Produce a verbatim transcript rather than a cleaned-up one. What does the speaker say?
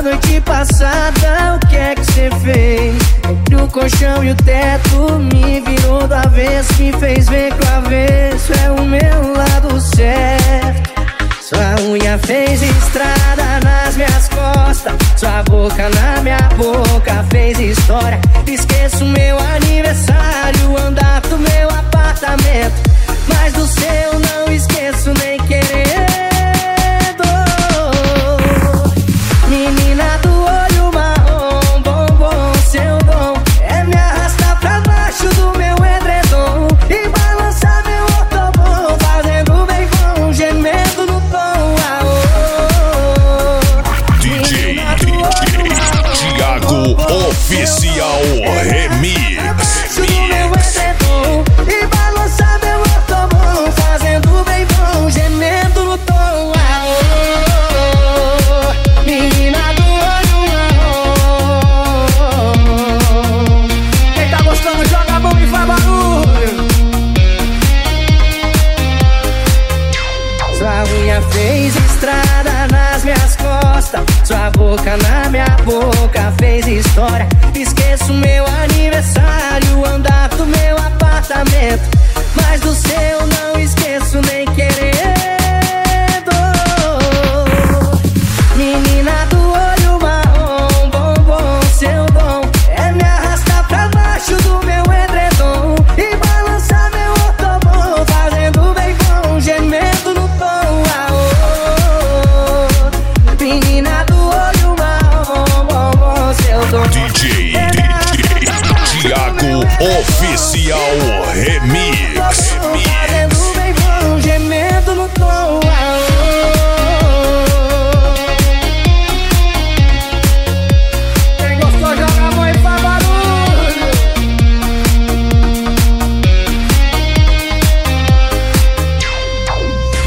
Na noite passada, o que é que cê fez? Entre o colchão e o teto, me virou do avesso, me fez ver que o avesso é o meu lado certo. Sua unha fez estrada nas minhas costas, sua boca na minha boca fez história. Esqueço meu aniversário, andar do meu apartamento, mas do seu não esqueço nem querendo. Menina do olho marrom, bombom, seu dom é me arrastar pra baixo do meu edredom e balançar meu ortobom, fazendo bem com gemendo no tom. Ah, oh, oh. D J, D J Thiago Oficial Remix. E balançar meu ortobom, fazendo bem bom, gemendo no tom. Ah, oh, oh. Menina do olho marrom. Quem tá gostando joga a mão e faz barulho. Sua unha fez estrada nas minhas costas, sua boca na minha boca fez história. Esqueço meu aniversário, andar do meu apartamento, mas do seu não esqueço nem querendo. Menina do olho marrom, bombom, seu dom é me arrastar pra baixo do meu edredom e balançar meu ortobom, fazendo bem com gemendo no tom. Ah, oh, oh. Menina do olho marrom, bombom, seu dom D J, D J Thiago Oficial Remix.